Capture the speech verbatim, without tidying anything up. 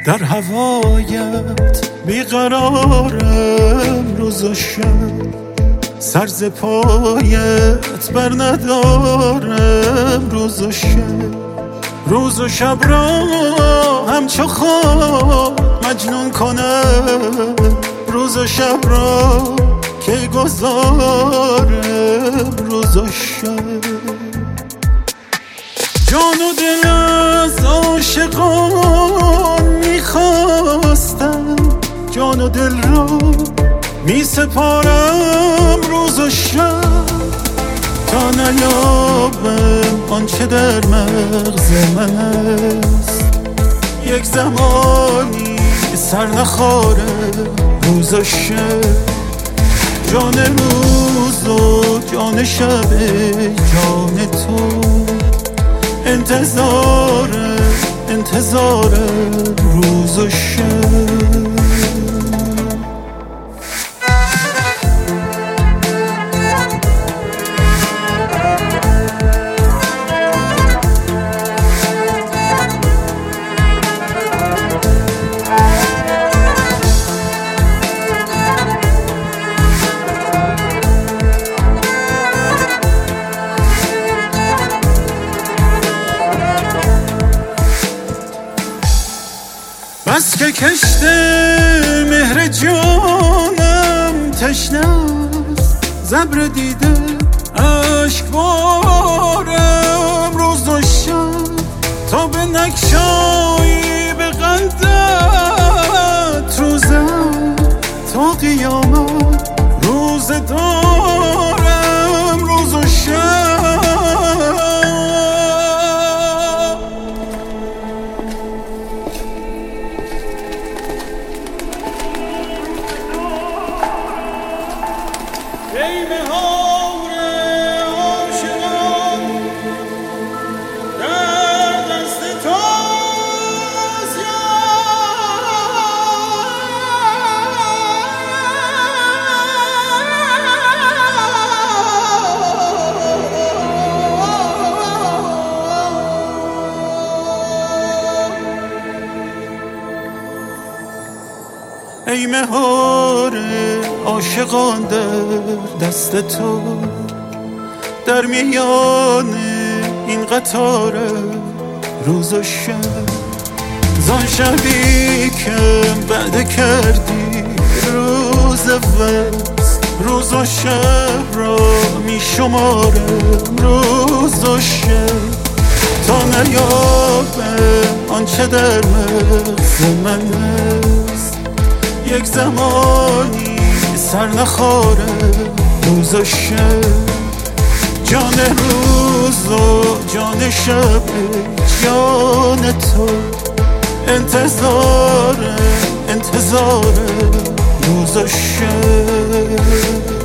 در هوایت بیقرارم روز و شب، سر ز پایت بر ندارم روز و شب. روز و شب را همچو خواب مجنون کنم، روز و شب را که گذارم روز و شب. جان و دل از عاشقان میخواستم، جان و دل را می سپارم روز و شب، تا نیابم آنچه در مغز من است. یک زمانی سر نخارم روز و شب، جان روز و جان شب جان تو. انتظارم انتظارم روز و شب. بس که کشت مهر جانم تشنه است، زبر دیده اشک بارم روز و شب، تا به نگشایی به قندت روزم، تا قیامت روز دارم روز و شب. ای بهار عاشقان در دست توست ای مهار عاشقان در دست تو، در میان این قطار روز و شب. زان شبی که بعد کردی روز وصل، روز و شب را می شمارم روز و شب، تا نیابم آنچه در مغز من است. یک زمانی سر نخارم روز و شب، جان روز و جان شب جان تو. انتظارم انتظارم روز و شب.